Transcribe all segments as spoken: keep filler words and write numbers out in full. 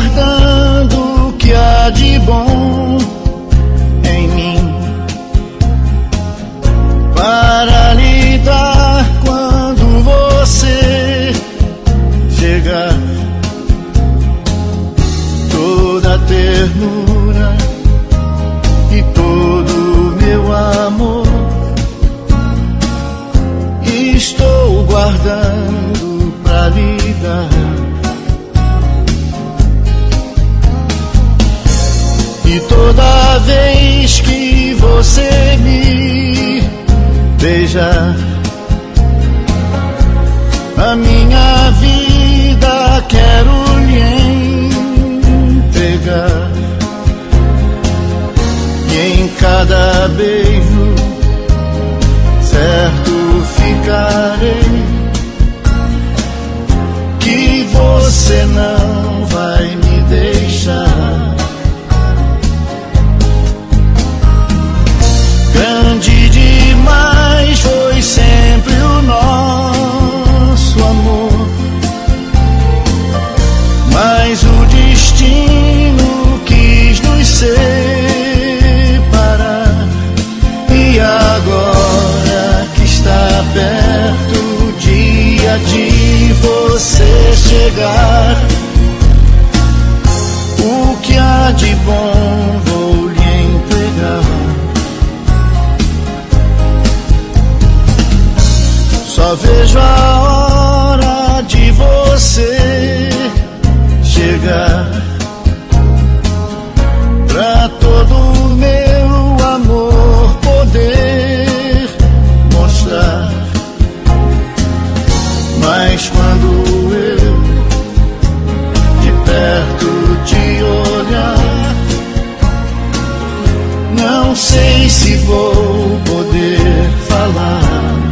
guardando o que há de bom em mim, para lhe dar quando você chegar. Toda a ternura e todo o meu amor estou guardando pra lhe dar. E toda vez que você me beijar, a minha vida quero lhe entregar. E em cada beijo certo ficarei que você não vai me deixar. Grande demais foi sempre o nosso amor, mas o destino quis nos separar. E agora que está perto o dia de você chegar, o que há de bom vou lhe entregar. Só vejo a hora de você chegar, pra todo o meu amor poder mostrar. Mas quando eu de perto te olhar, não sei se vou poder falar.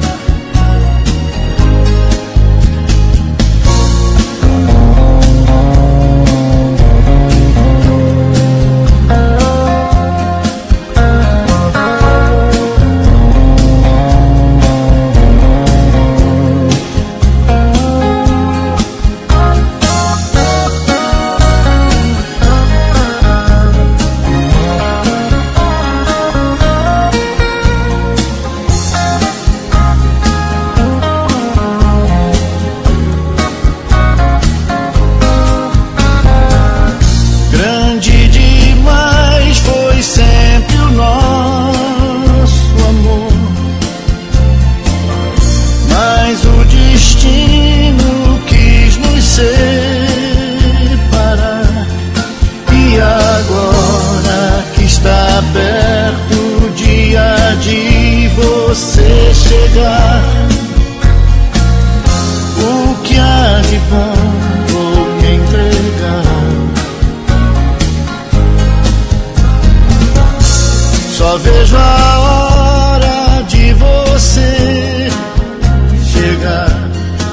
Você chegar, o que há de bom vou me entregar. Só vejo a hora de você chegar,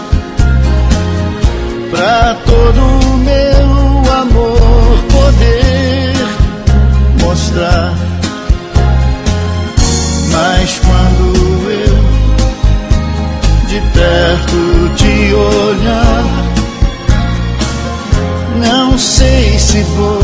pra todo o meu amor poder mostrar. Mas quando eu de perto te olhar, não sei se vou